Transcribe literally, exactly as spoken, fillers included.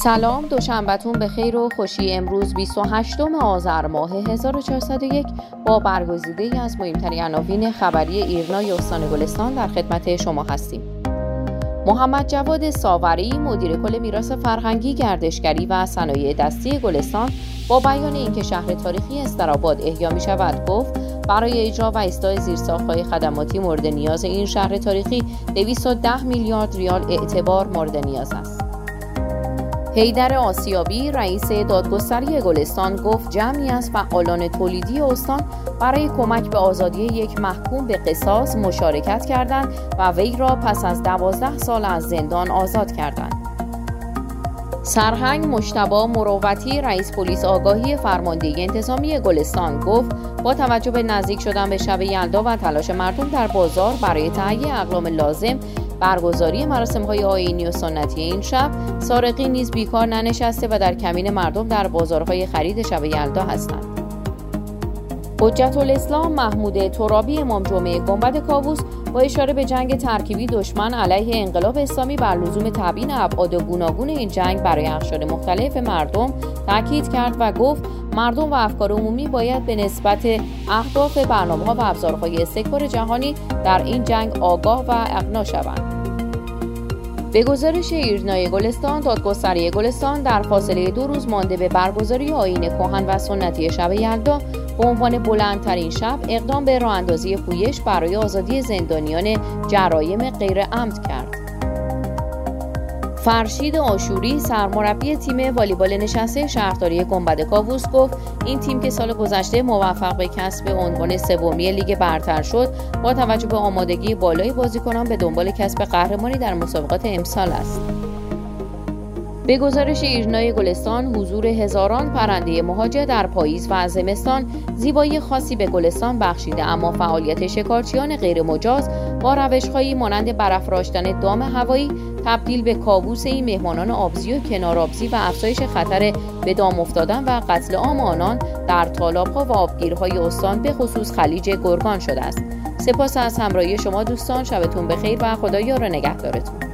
سلام، دوشنبهتون به خیر و خوشی. امروز بیست و هشتم آذر ماه هزار و چهارصد و یک با برگزیده‌ای از مهمترین عناوین خبری ایرنای استان گلستان در خدمت شما هستیم. محمد جواد ساوری، مدیر کل میراث فرهنگی، گردشگری و صنایع دستی گلستان، با بیان اینکه شهر تاریخی استرآباد احیا می شود گفت برای اجرا و اصلاح زیرساخت‌های خدماتی مورد نیاز این شهر تاریخی دویست و ده میلیارد ریال اعتبار مورد نیاز است. حیدر آسیابی، رئیس دادگستری گلستان، گفت جمعی از فعالان تولیدی استان برای کمک به آزادی یک محکوم به قصاص مشارکت کردند و وی را پس از دوازده سال از زندان آزاد کردند. سرهنگ مجتبی مروتی، رئیس پلیس آگاهی فرماندهی انتظامی گلستان، گفت با توجه به نزدیک شدن به شب یلدا و تلاش مردم در بازار برای تهیه اقلام لازم برگزاری مراسم‌های آیینی و سنتی این شب، سارقین نیز بیکار ننشسته و در کمین مردم در بازارهای خرید شب یلدا هستند. حجت الاسلام محمود ترابی، امام جمعه گنبد کاووس، با اشاره به جنگ ترکیبی دشمن علیه انقلاب اسلامی بر لزوم تبیین ابعاد گوناگون این جنگ برای اقشار مختلف مردم تاکید کرد و گفت مردم و افکار عمومی باید به نسبت اهداف برنامه‌ها و ابزارهای استکبار جهانی در این جنگ آگاه و اقنا شوند. به گزارش ایرنای گلستان، دادگستری گلستان در فاصله دو روز مانده به برگزاری آیین کهن و سنتی شب یلدا به عنوان بلندترین شب اقدام به راه اندازی پویش برای آزادی زندانیان جرایم غیر عمد کرد. فرشید آشوری، سرمربی تیم والیبال نشسته شهرداری گنبد کاووس، گفت این تیم که سال گذشته موفق به کسب عنوان سومی لیگ برتر شد، با توجه به آمادگی بالای بازیکنان به دنبال کسب قهرمانی در مسابقات امسال است. به گزارش ایرنای گلستان، حضور هزاران پرنده مهاجر در پاییز و زمستان زیبایی خاصی به گلستان بخشیده، اما فعالیت شکارچیان غیر مجاز با روش‌هایی مانند برافراشتن دام هوایی تبدیل به کابوس این مهمانان آبزی و کنارآبزی و افزایش خطر به دام افتادن و قتل عام آنان در تالاب‌ها و آبگیرهای استان به خصوص خلیج گرگان شده است. سپاس از همراهی شما دوستان، شبتون بخیر و خدا یار و نگهدارتون.